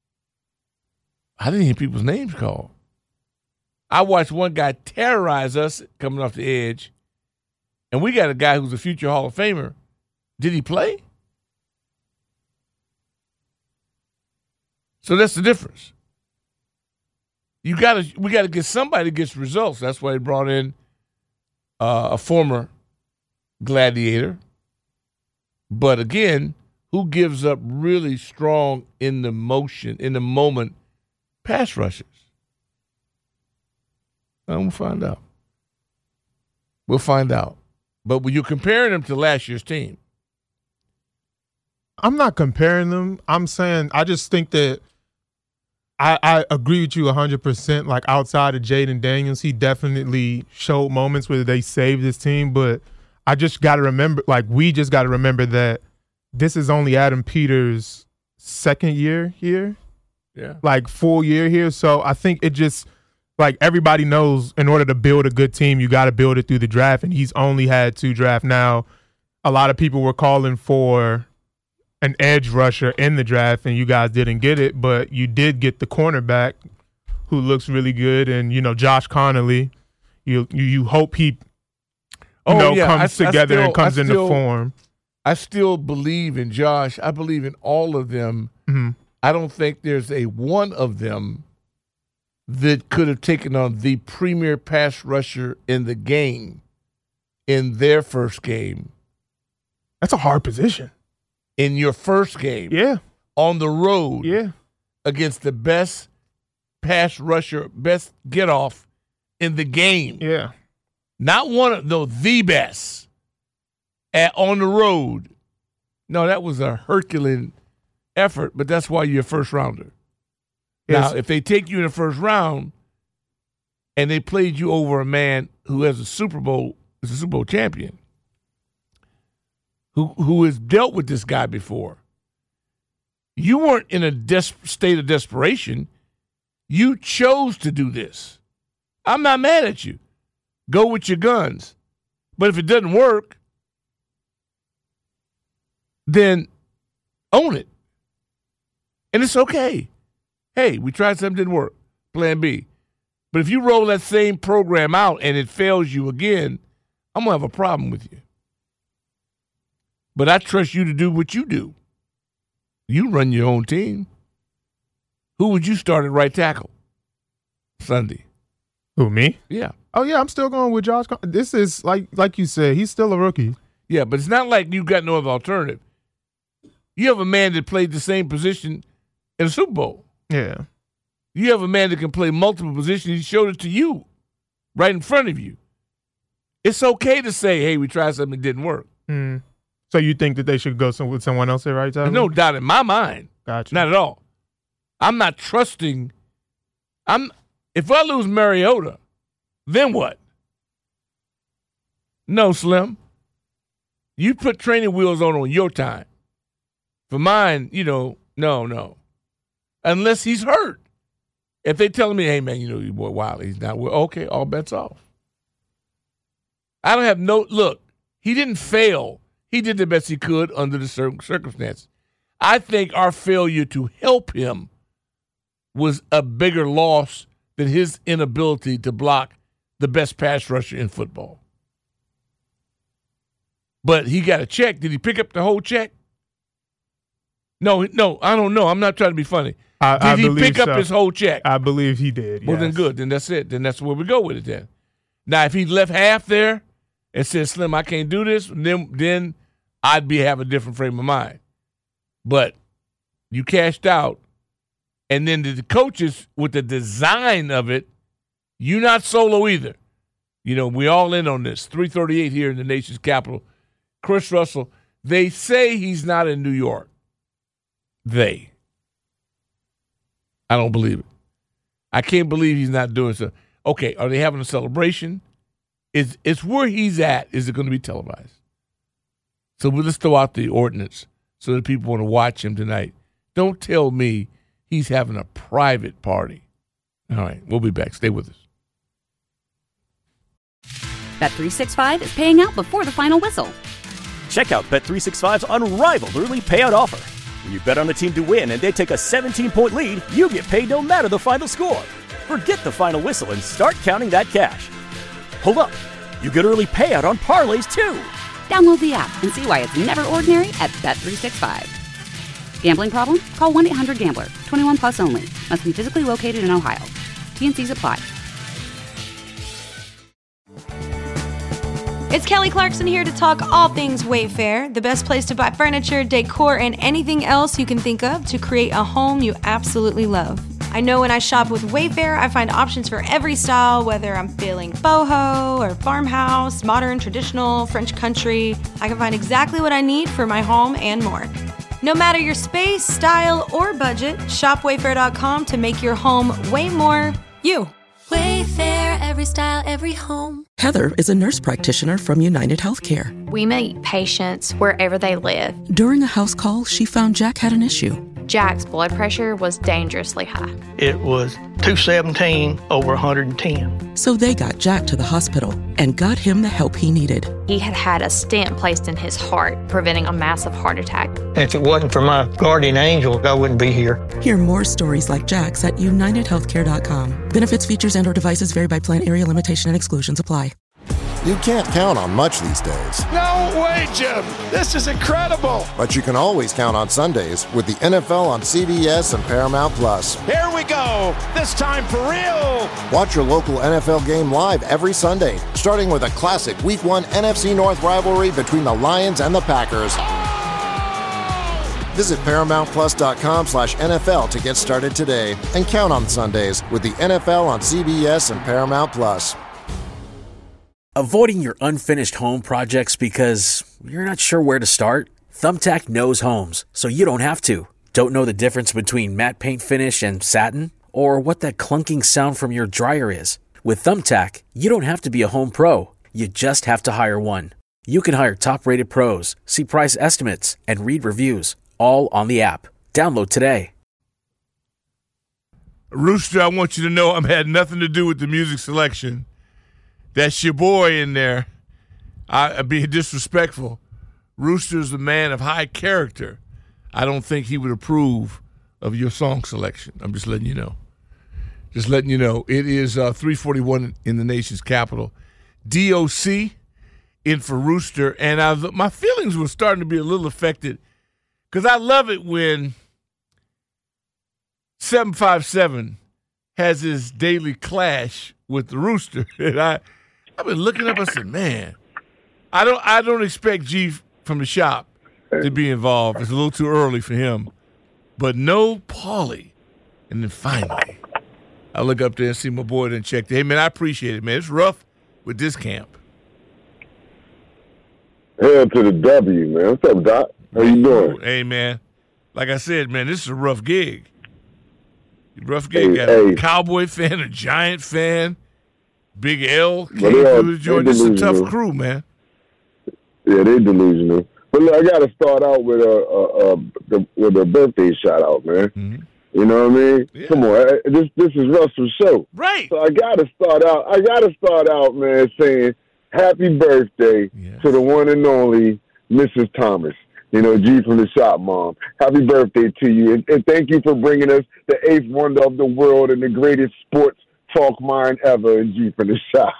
I didn't hear people's names called. I watched one guy terrorize us coming off the edge, and we got a guy who's a future Hall of Famer. Did he play? So that's the difference. You gotta, we got to get somebody that gets results. That's why they brought in uh, a former Gladiator. But again, who gives up really strong in the motion, in the moment, pass rushers? And we'll find out. We'll find out. But when you're comparing them to last year's team. I'm not comparing them. I'm saying I just think that I, I agree with you one hundred percent. Like, outside of Jaden Daniels, he definitely showed moments where they saved his team. But I just got to remember, like, we just got to remember that this is only Adam Peters' second year here. Yeah. Like, full year here. So I think it just, like, everybody knows in order to build a good team, you got to build it through the draft. And he's only had two drafts. Now, a lot of people were calling for an edge rusher in the draft, and you guys didn't get it, but you did get the cornerback who looks really good, and, you know, Josh Connolly. You you, you hope he, you oh, know, yeah. comes I, together I still, and comes I into still, form. I still believe in Josh. I believe in all of them. Mm-hmm. I don't think there's a one of them that could have taken on the premier pass rusher in the game in their first game. That's a hard position. In your first game. Yeah. On the road. Yeah. Against the best pass rusher, best get off in the game. Yeah. Not one of no, the best at on the road. No, that was a Herculean effort, but that's why you're a first rounder. Yes. Now, if they take you in the first round and they played you over a man who has a Super Bowl, is a Super Bowl champion, who who has dealt with this guy before, you weren't in a des- state of desperation. You chose to do this. I'm not mad at you. Go with your guns. But if it doesn't work, then own it. And it's okay. Hey, we tried something, didn't work. Plan B. But if you roll that same program out and it fails you again, I'm going to have a problem with you. But I trust you to do what you do. You run your own team. Who would you start at right tackle Sunday? Who, me? Yeah. Oh, yeah, I'm still going with Josh. This is, like like you said, he's still a rookie. Yeah, but it's not like you got no other alternative. You have a man that played the same position in a Super Bowl. Yeah. You have a man that can play multiple positions. He showed it to you right in front of you. It's okay to say, hey, we tried something that didn't work. Mm. So you think that they should go some, with someone else at right tackle? There's no doubt in my mind. Gotcha. Not at all. I'm not trusting. I'm. If I lose Mariota, then what? No, Slim. You put training wheels on on your time. For mine, you know, no, no. Unless he's hurt. If they telling me, hey, man, you know, your boy Wiley, he's not well, okay, all bets off. I don't have no, look, he didn't fail. He did the best he could under the circumstances. I think our failure to help him was a bigger loss than his inability to block the best pass rusher in football. But he got a check. Did he pick up the whole check? No, no, I don't know. I'm not trying to be funny. I, did I he pick so. up his whole check? I believe he did. Well, yes. then good. Then that's it. Then that's where we go with it then. Now, if he left half there and said, Slim, I can't do this, then then I'd be have a different frame of mind. But you cashed out, and then the coaches with the design of it, you not solo either. You know, we all in on this. three thirty-eight here in the nation's capital. Chris Russell, they say he's not in New York. They. I don't believe it. I can't believe he's not doing so. Okay, are they having a celebration? It's, it's where he's at. Is it going to be televised? So we'll just throw out the ordinance so that people want to watch him tonight. Don't tell me he's having a private party. All right, we'll be back. Stay with us. Bet three sixty-five is paying out before the final whistle. Check out Bet three sixty-five's unrivaled early payout offer. When you bet on a team to win and they take a seventeen-point lead, you get paid no matter the final score. Forget the final whistle and start counting that cash. Hold up. You get early payout on parlays, too. Download the app and see why it's never ordinary at Bet three sixty-five. Gambling problem? Call one eight hundred gambler. twenty-one plus only. Must be physically located in Ohio. T N Cs apply. It's Kelly Clarkson here to talk all things Wayfair, the best place to buy furniture, decor, and anything else you can think of to create a home you absolutely love. I know when I shop with Wayfair, I find options for every style, whether I'm feeling boho or farmhouse, modern, traditional, French country. I can find exactly what I need for my home and more. No matter your space, style, or budget, shop wayfair dot com to make your home way more you. Wayfair, every style, every home. Heather is a nurse practitioner from United Healthcare. We meet patients wherever they live. During a house call, she found Jack had an issue. Jack's blood pressure was dangerously high. It was two seventeen over one hundred ten. So they got Jack to the hospital and got him the help he needed. He had had a stent placed in his heart, preventing a massive heart attack. If it wasn't for my guardian angel, I wouldn't be here. Hear more stories like Jack's at united healthcare dot com. Benefits, features, and or devices vary by plan, area, limitation, and exclusions apply. You can't count on much these days. No way, Jim. This is incredible. But you can always count on Sundays with the N F L on C B S and Paramount Plus. Here we go. This time for real. Watch your local N F L game live every Sunday, starting with a classic Week one N F C North rivalry between the Lions and the Packers. Visit paramount plus dot com slash N F L to get started today and count on Sundays with the N F L on C B S and Paramount Plus. Avoiding your unfinished home projects because you're not sure where to start? Thumbtack knows homes, so you don't have to. Don't know the difference between matte paint finish and satin? Or what that clunking sound from your dryer is? With Thumbtack, you don't have to be a home pro. You just have to hire one. You can hire top-rated pros, see price estimates, and read reviews, all on the app. Download today. Rooster, I want you to know I'm had nothing to do with the music selection. That's your boy in there. I, I'm being disrespectful. Rooster's a man of high character, I don't think he would approve of your song selection. I'm just letting you know. Just letting you know. It is uh, three forty-one in the nation's capital. D O C in for Rooster, and I, my feelings were starting to be a little affected because I love it when seven five seven has his daily clash with the Rooster. And I, I've been looking up. I said, man, I don't, I don't expect G from the shop to be involved. It's a little too early for him. But no Paulie. And then finally, I look up there and see my boy and check. Hey, man, I appreciate it, man. It's rough with this camp. Hell to the W, man. What's up, Doc? How you doing? Hey, man. Like I said, man, this is a rough gig. Rough gig. Hey, Got hey. a Cowboy fan, a Giant fan, Big L. But they are- This is a tough delusional. crew, man. Yeah, they delusional. But look, I got to start out with a, a, a the, with a birthday shout out, man. Mm-hmm. You know what I mean? Yeah. Come on, I- this this is Russell's show, right? So I got to start out. I got to start out, man, saying happy birthday to the one and only Missus Thomas. You know, G from the shop, Mom. Happy birthday to you, and, and thank you for bringing us the eighth wonder of the world and the greatest sports talk mind ever, in G from the shop.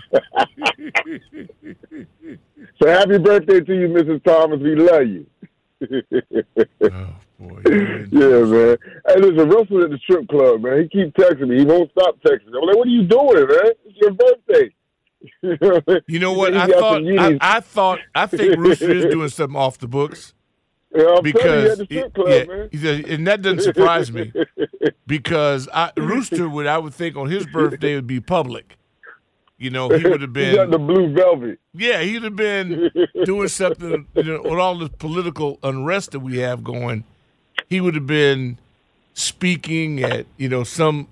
So happy birthday to you, Missus Thomas. We love you. Oh, boy. Yeah, man. Hey, listen, Russell at the strip club, man. He keep texting me. He won't stop texting me. I'm like, what are you doing, man? It's your birthday. You know what? He I got thought, some I, Yeezys. I thought, I think Rooster is doing something off the books. Yeah, I'm because telling you, at the strip club, yeah, man. he said- and that doesn't surprise me because I, Rooster would, I would think, on his birthday would be public. You know, he would have been. He got the blue velvet. Yeah, he'd have been doing something, you know, with all the political unrest that we have going. He would have been speaking at, you know, some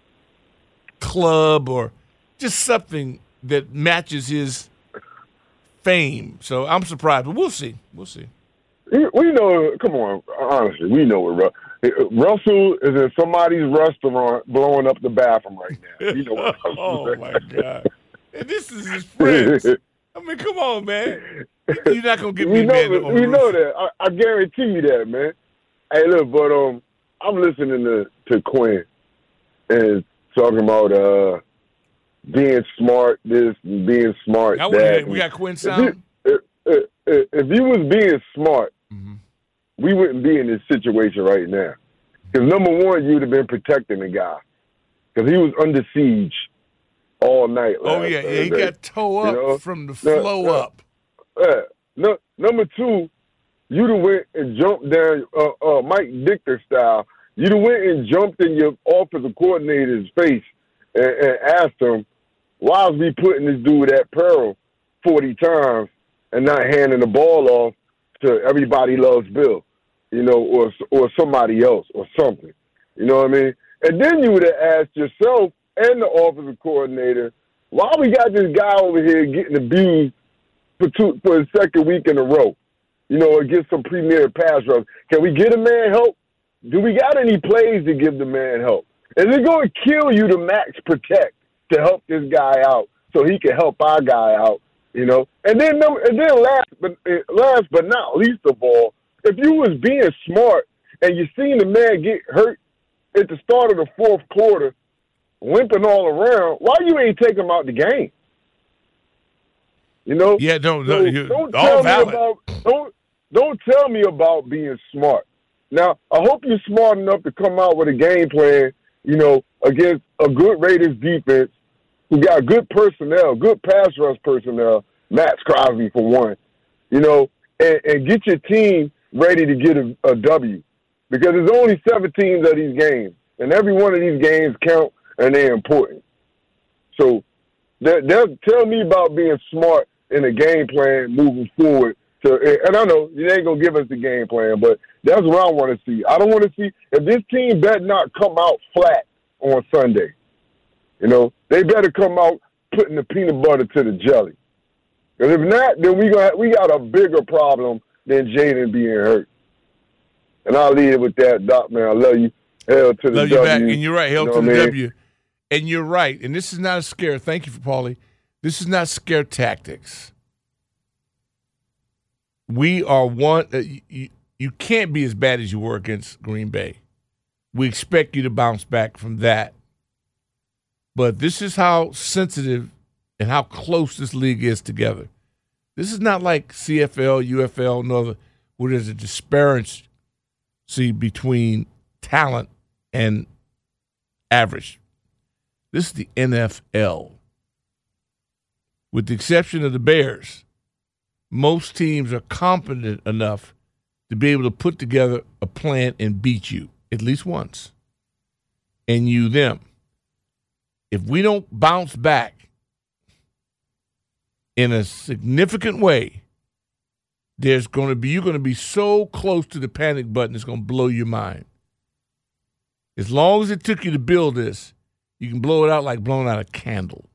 club or just something that matches his fame. So I'm surprised, but we'll see. We'll see. We we know, come on, honestly, we know what Ru- Russell is in somebody's restaurant blowing up the bathroom right now. You know what Russell Oh, my God. And this is his friends. I mean, come on, man. You're not going to get me we know, mad that, on we know Rooster. that. I, I guarantee you that, man. Hey, look, but um, I'm listening to, to Quinn and talking about uh being smart, this and being smart, Now, that. we got Quinn If sound? you, if, if, if you was being smart, Mm-hmm. we wouldn't be in this situation right now. Because number one, you'd have been protecting the guy because he was under siege all night. Oh, last yeah, yeah. He Thursday. got toe up You know? from the No, flow no. up. Yeah. No, number two, you'd have went and jumped down uh, uh, Mike Dichter style. You'd have went and jumped in your offensive coordinator's face and, and asked him, why is we putting this dude at peril forty times and not handing the ball off to everybody loves Bill, you know, or or somebody else or something. You know what I mean? And then you would have asked yourself and the offensive coordinator, why we got this guy over here getting abused for two, for the second week in a row, you know, against some premier pass rush. Can we get a man help? Do we got any plays to give the man help? Is it going to kill you to max protect to help this guy out so he can help our guy out, you know? And then number, and then last but last but not least of all, if you was being smart and you seen the man get hurt at the start of the fourth quarter, limping all around, why you ain't take him out the game? You know? Yeah, no, no, So you, don't all tell valid. me about don't don't tell me about being smart. Now, I hope you're smart enough to come out with a game plan, you know, against a good Raiders defense who got good personnel, good pass rush personnel, Max Crosby for one, you know, and, and get your team ready to get a, a W. Because there's only seventeen of these games, and every one of these games count, and they're important. So that, that, tell me about being smart in a game plan moving forward. To, and I know you ain't going to give us the game plan, but that's what I want to see. I don't want to see – if this team better not come out flat on Sunday, you know, they better come out putting the peanut butter to the jelly. Because if not, then we got we got a bigger problem than Jaden being hurt. And I'll leave it with that, Doc, man. I love you. Hell to the Love W. you back, and you're right. Hell You know to the what I mean? W. And you're right. And this is not a scare. Thank you for Paulie. This is not scare tactics. we are one. Uh, you, you can't be as bad as you were against Green Bay. We expect you to bounce back from that. But this is how sensitive and how close this league is together. This is not like C F L, U F L, no other, where there's a disparity between talent and average. This is the N F L. With the exception of the Bears, most teams are competent enough to be able to put together a plan and beat you at least once. And you them. If we don't bounce back in a significant way, there's going to be you're going to be so close to the panic button, it's going to blow your mind. As long as it took you to build this, you can blow it out like blowing out a candle.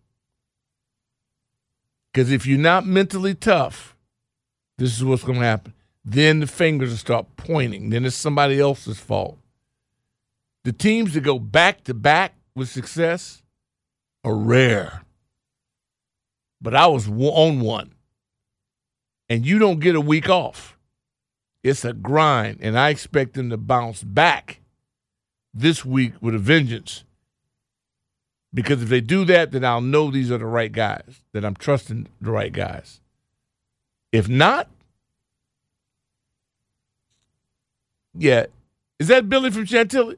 Because if you're not mentally tough, this is what's going to happen. Then the fingers will start pointing. Then it's somebody else's fault. The teams that go back-to-back with success are rare. But I was on one. And you don't get a week off. It's a grind, and I expect them to bounce back this week with a vengeance. Because if they do that, then I'll know these are the right guys, that I'm trusting the right guys. If not, yeah. Is that Billy from Chantilly?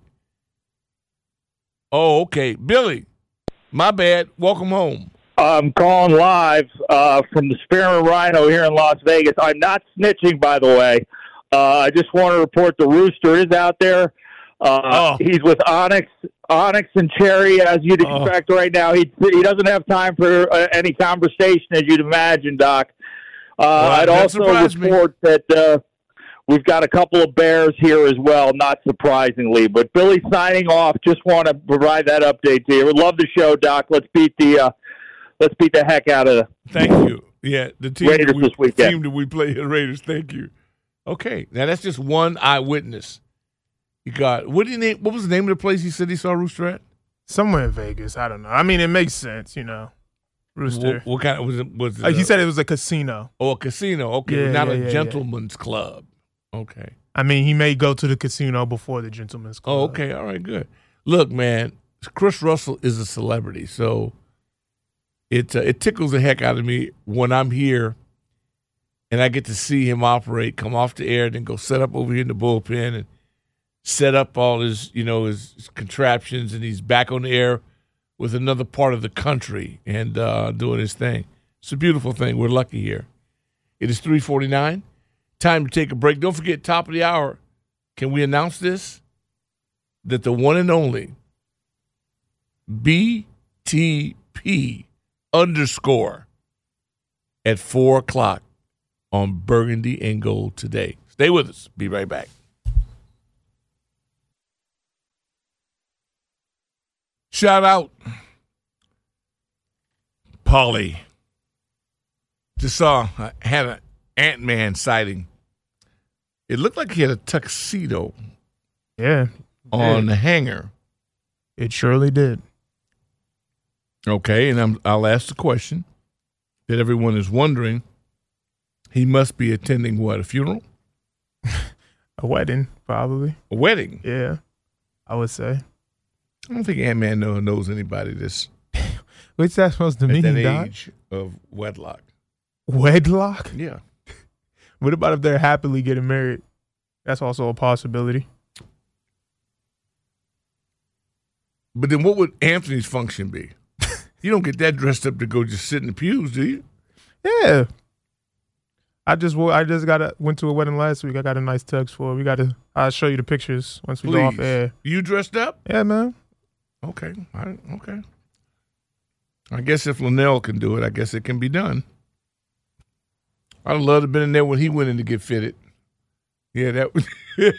Oh, okay. Billy, my bad. Welcome home. I'm calling live uh, from the Spearmint Rhino here in Las Vegas. I'm not snitching, by the way. Uh, I just want to report the Rooster is out there. Uh, oh. He's with Onyx, Onyx and Cherry, as you'd expect oh. right now. He he doesn't have time for uh, any conversation, as you'd imagine, Doc. Uh, well, I'd also report me. that uh, we've got a couple of Bears here as well, not surprisingly. But Billy signing off. Just want to provide that update to you. Would love the show, Doc. Let's beat the uh, let's beat the heck out of the Thank you. Yeah, the team Raiders that we, this weekend. Team that we play the Raiders. Thank you. Okay, now that's just one eyewitness. You got what do you name? What was the name of the place he said he saw Rooster at? Somewhere in Vegas. I don't know. I mean, it makes sense, you know. Rooster. What, what kind of was it? Was it uh, he a, said it was a casino. Oh, a casino. Okay, yeah, not yeah, a yeah, gentleman's yeah. club. Okay. I mean, he may go to the casino before the gentleman's club. Oh, okay. All right. Good. Look, man, Chris Russell is a celebrity, so it uh, it tickles the heck out of me when I'm here and I get to see him operate, come off the air, then go set up over here in the bullpen and set up all his, you know, his, his contraptions, and he's back on the air with another part of the country and uh, doing his thing. It's a beautiful thing. We're lucky here. It is three forty-nine. Time to take a break. Don't forget, top of the hour, can we announce this? That the one and only B T P underscore at four o'clock on Burgundy and Gold today. Stay with us. Be right back. Shout out, Paulie. Just saw, uh, had an Ant-Man sighting. It looked like he had a tuxedo. Yeah. On the hanger. It surely did. Okay, and I'm, I'll ask the question that everyone is wondering. He must be attending what, a funeral? A wedding, probably. A wedding? Yeah, I would say. I don't think Ant-Man knows anybody this. What's that supposed to at mean, that Doc? age of wedlock. Wedlock? Yeah. What about if they're happily getting married? That's also a possibility. But then what would Anthony's function be? You don't get that dressed up to go just sit in the pews, do you? Yeah. I just I just got a, went to a wedding last week. I got a nice tux for. We got to. I'll show you the pictures once we Please. go off air. You dressed up? Yeah, man. Okay. All right. Okay. I guess if Linnell can do it, I guess it can be done. I'd love to have been in there when he went in to get fitted. Yeah, that was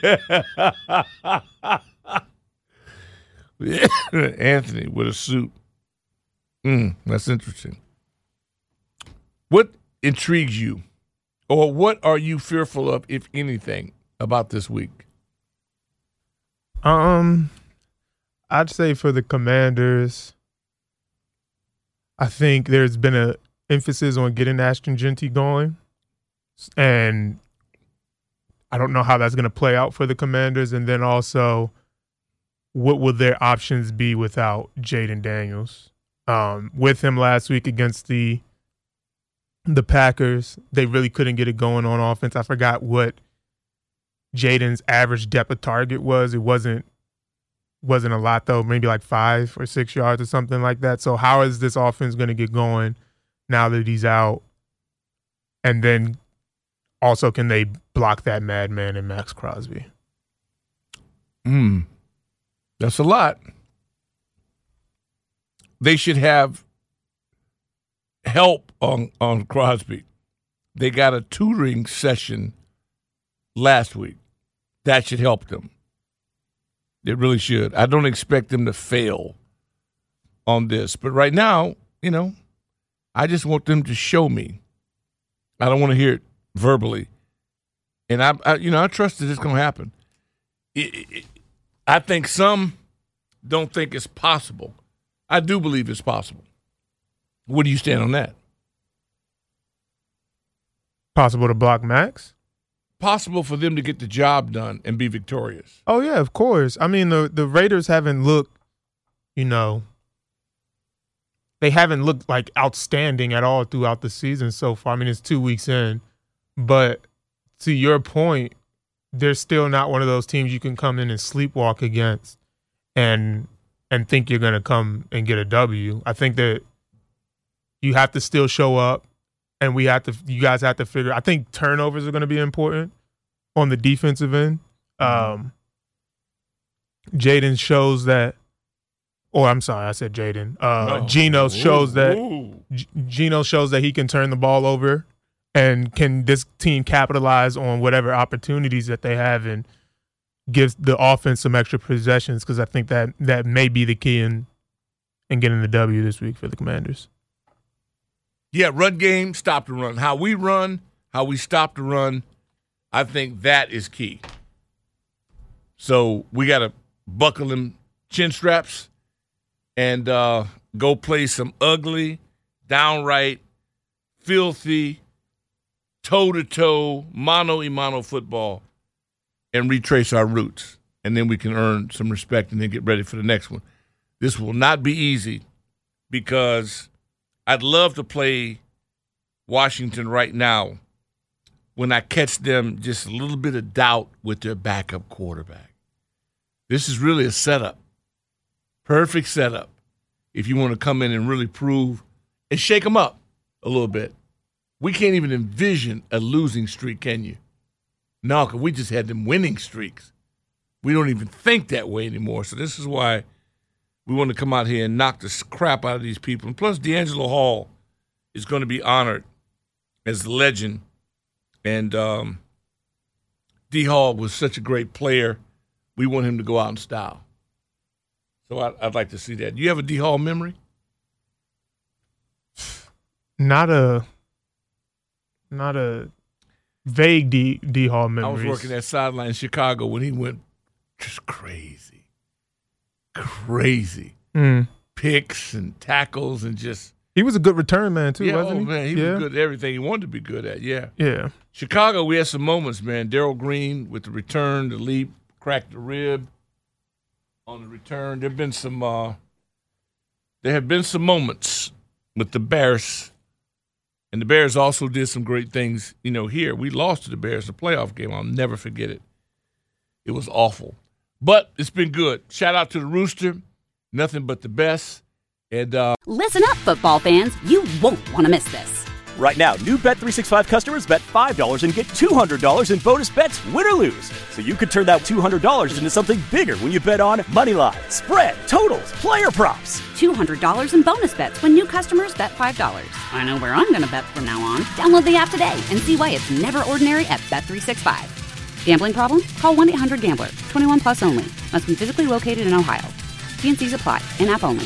Anthony with a suit. Mm, that's interesting. What intrigues you, or what are you fearful of, if anything, about this week? Um, I'd say for the Commanders, I think there's been a emphasis on getting Ashton Genty going. And I don't know how that's going to play out for the Commanders. And then also, what will their options be without Jaden Daniels? Um, with him last week against the the Packers, they really couldn't get it going on offense. I forgot what Jaden's average depth of target was. It wasn't wasn't a lot, though, maybe like five or six yards or something like that. So how is this offense going to get going now that he's out? And then also, can they block that madman in Max Crosby? Hmm. That's a lot. They should have help on, on Crosby. They got a tutoring session last week. That should help them. It really should. I don't expect them to fail on this. But right now, you know, I just want them to show me. I don't want to hear it verbally. And, I, I you know, I trust that it's going to happen. It, it, I think some don't think it's possible. I do believe it's possible. Where do you stand on that? Possible to block Max? Possible for them to get the job done and be victorious. Oh, yeah, of course. I mean, the, the Raiders haven't looked, you know, they haven't looked like outstanding at all throughout the season so far. I mean, it's two weeks in. But to your point, they're still not one of those teams you can come in and sleepwalk against and and think you're going to come and get a W. I think that you have to still show up, and we have to. You guys have to figure. I think turnovers are going to be important on the defensive end. Um, Jaden shows that, or I'm sorry, I said Jaden. Uh, no. Geno shows Ooh, that. ooh. G- Geno shows that he can turn the ball over, and can this team capitalize on whatever opportunities that they have and gives the offense some extra possessions, because I think that that may be the key in in getting the W this week for the Commanders. Yeah, run game, stop the run. How we run, how we stop the run, I think that is key. So we got to buckle them chin straps and uh, go play some ugly, downright, filthy, toe-to-toe, mano-a-mano football and retrace our roots. And then we can earn some respect and then get ready for the next one. This will not be easy because I'd love to play Washington right now when I catch them just a little bit of doubt with their backup quarterback. This is really a setup. Perfect setup if you want to come in and really prove and shake them up a little bit. We can't even envision a losing streak, can you? No, because we just had them winning streaks. We don't even think that way anymore. So this is why we want to come out here and knock the crap out of these people. And plus, D'Angelo Hall is going to be honored as a legend. And um, D. Hall was such a great player. We want him to go out in style. So I, I'd like to see that. Do you have a D. Hall memory? Not a, not a vague D. D. Hall memory. I was working at sideline in Chicago when he went just crazy, crazy Mm. picks and tackles and just. He was a good return man too, Yeah, wasn't oh, he? man, he yeah. was good at everything he wanted to be good at. Yeah, Yeah. Chicago, we had some moments, man. Darryl Green with the return, the leap, cracked the rib on the return. There've been some. Uh, there have been some moments with the Bears, and the Bears also did some great things. You know, here we lost to the Bears the playoff game. I'll never forget it. It was awful, but it's been good. Shout out to the Rooster. Nothing but the best. And uh, Listen up, football fans. You won't want to miss this. Right now, new Bet three sixty-five customers bet five dollars and get two hundred dollars in bonus bets, win or lose. So you could turn that two hundred dollars into something bigger when you bet on money line, spread, totals, player props. two hundred dollars in bonus bets when new customers bet five dollars. I know where I'm going to bet from now on. Download the app today and see why it's never ordinary at Bet three sixty-five. Gambling problem? Call one eight hundred gambler. twenty-one plus only. Must be physically located in Ohio. T and C's apply. In-app only.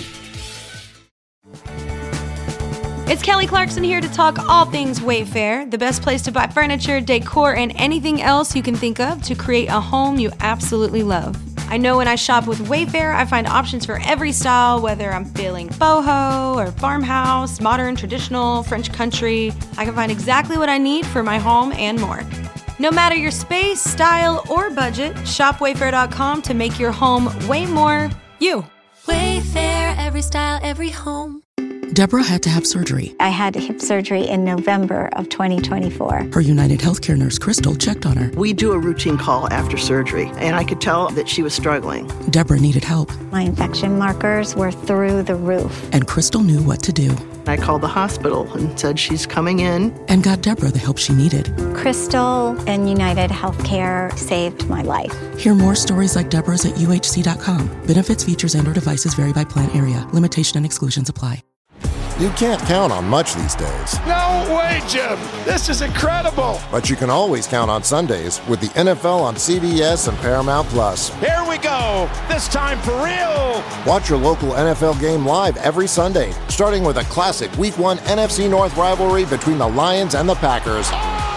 It's Kelly Clarkson here to talk all things Wayfair, the best place to buy furniture, decor, and anything else you can think of to create a home you absolutely love. I know when I shop with Wayfair, I find options for every style, whether I'm feeling boho or farmhouse, modern, traditional, French country. I can find exactly what I need for my home and more. No matter your space, style, or budget, shop wayfair dot com to make your home way more you. Wayfair, every style, every home. Deborah had to have surgery. I had hip surgery in November of twenty twenty-four. Her United Healthcare nurse, Crystal, checked on her. We do a routine call after surgery, and I could tell that she was struggling. Deborah needed help. My infection markers were through the roof. And Crystal knew what to do. I called the hospital and said she's coming in. And got Deborah the help she needed. Crystal and United Healthcare saved my life. Hear more stories like Deborah's at U H C dot com. Benefits, features, and or devices vary by plan area. Limitation and exclusions apply. You can't count on much these days. No way, Jim. This is incredible. But you can always count on Sundays with the N F L on C B S and Paramount Plus. Here we go. This time for real. Watch your local N F L game live every Sunday, starting with a classic Week one N F C North rivalry between the Lions and the Packers.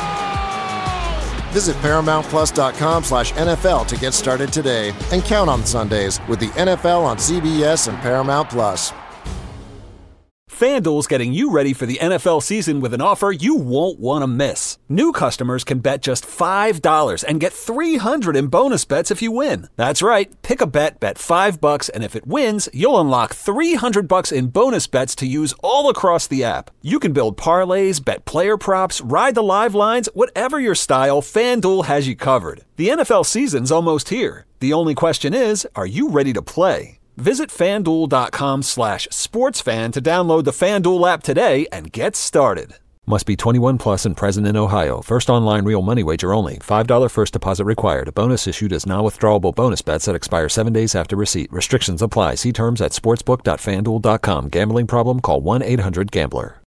Visit paramount plus dot com slash N F L to get started today and count on Sundays with the N F L on C B S and Paramount Plus. FanDuel's getting you ready for the N F L season with an offer you won't want to miss. New customers can bet just five dollars and get three hundred dollars in bonus bets if you win. That's right. Pick a bet, bet five bucks, and if it wins, you'll unlock three hundred bucks in bonus bets to use all across the app. You can build parlays, bet player props, ride the live lines, whatever your style, FanDuel has you covered. The N F L season's almost here. The only question is, are you ready to play? Visit FanDuel.com slash sportsfan to download the FanDuel app today and get started. Must be twenty-one plus and present in Ohio. First online real money wager only. five dollars first deposit required. Bonus issued as non-withdrawable bonus bets that expire seven days after receipt. Restrictions apply. See terms at sportsbook dot fan duel dot com. Gambling problem? Call one eight hundred gambler.